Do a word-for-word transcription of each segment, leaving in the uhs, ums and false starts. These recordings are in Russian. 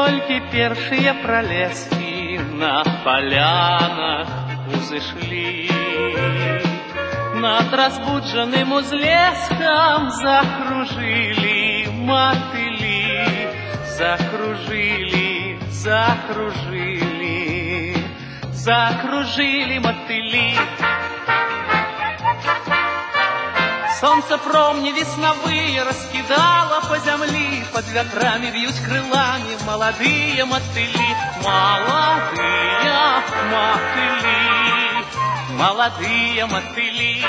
Толькі першыя пралескі на палянах узышлі. Над разбуджаным узлескам закружили мотыли, закружили, закружили, закружили мотыли. Солнце промни весновые раскидало по земли, под ветрами вьють крылами молодые мотыли, молодые мотыли, молодые мотыли.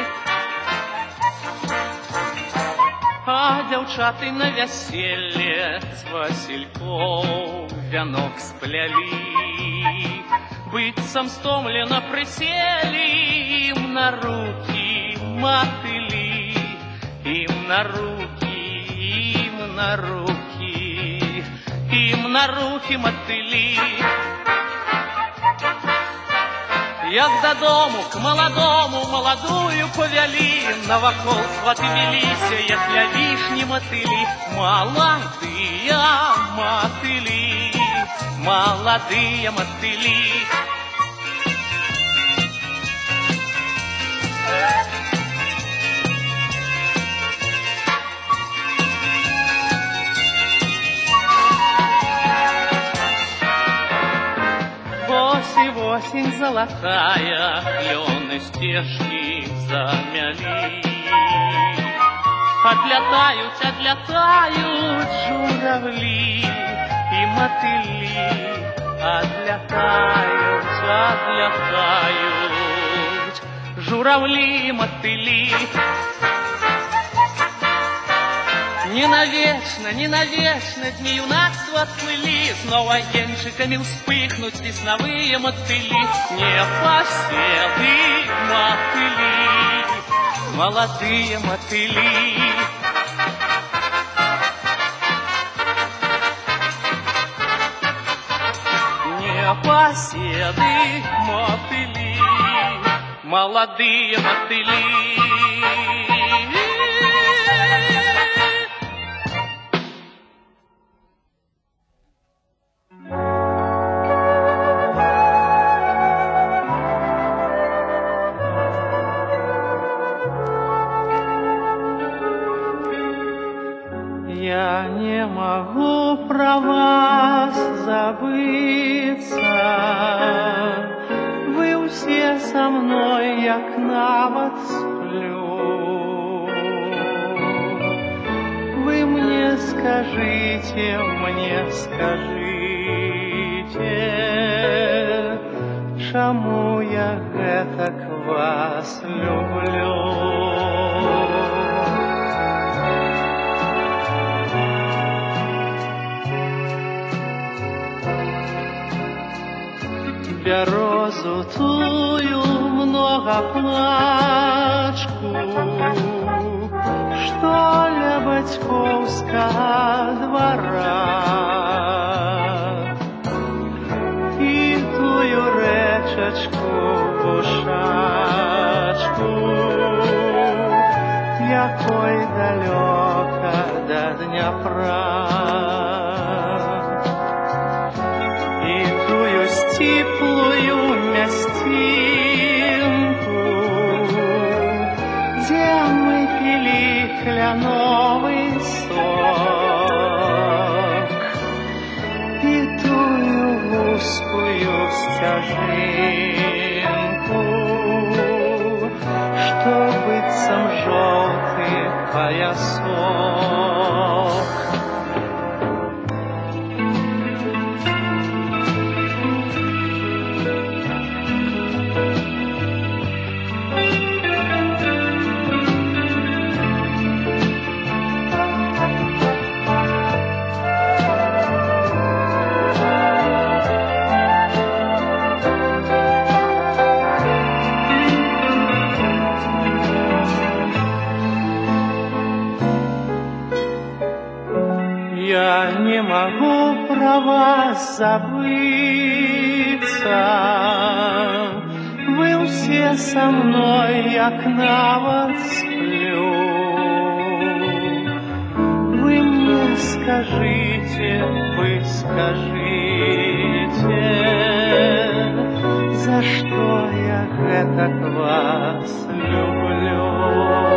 А дзяўчаты на вяселле з васількоў вянок сплялі, быццам стомлена прыселі ім на руки мотыли, ім на руки, ім на руки, ім на руки мотыли. Як додому к молодому молодую повели, навокол сваты велися, як ля вишні мотыли, молодые мотыли, молодые мотыли. Осень, осень золотая, клены стежки замяли. Отлетают, отлетают журавли и мотыли, отлетают, отлетают журавли и мотыли. Не навечно, не навечно дни юнацтва отплыли, снова енчиками вспыхнуть весновые мотыли. Непоседы мотыли, молодые мотыли. Непоседы мотыли, молодые мотыли. Я не могу про вас забыться, вы все со мной, як навод сплю. Вы мне скажите, мне скажите, чаму я гэтак вас люблю. Березу тую многоплачку, что ля бацькоўскага двора, и тую рэчачку бушачку, якой далёка да Дняпра. Теплую мястинку, где мы пили кляновый сок, и тую узкую стяжинку, что быццам желтый поясок. Я не могу про вас забыться, вы все со мной, як навод сплю. Вы мне скажите, вы скажите, скажите, за что я гэтак вас люблю?